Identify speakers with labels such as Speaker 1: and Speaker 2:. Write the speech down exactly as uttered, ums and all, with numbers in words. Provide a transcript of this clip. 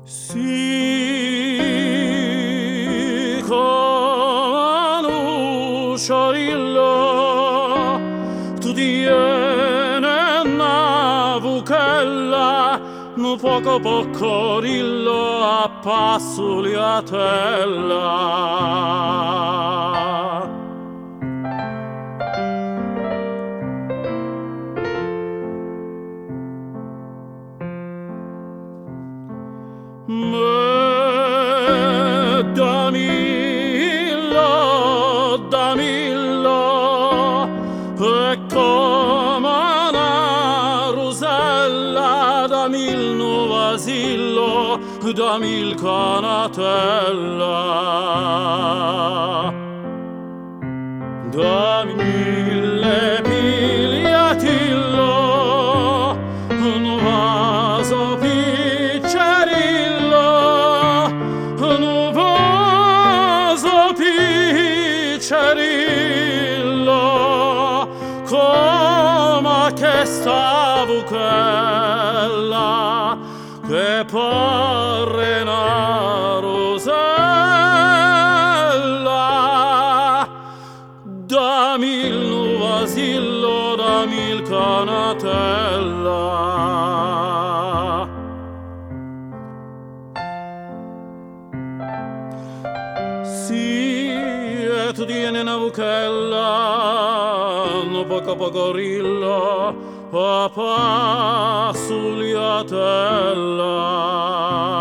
Speaker 1: Si conosce illo, tu tiene una vuchella, no poco poco rillo a passo liatella. Me Danilo, Danilo, è come una rosella, damil no vasillo, damil canatella, damille pigliatillo, no vaso piccerillo, no vaso piccerillo, come che stavo quella che pare una rosella, dammi il nuvasillo, dammi il canatella. Sì, e tu tieni una vuchella, no poco poco rillo, a passo liatella.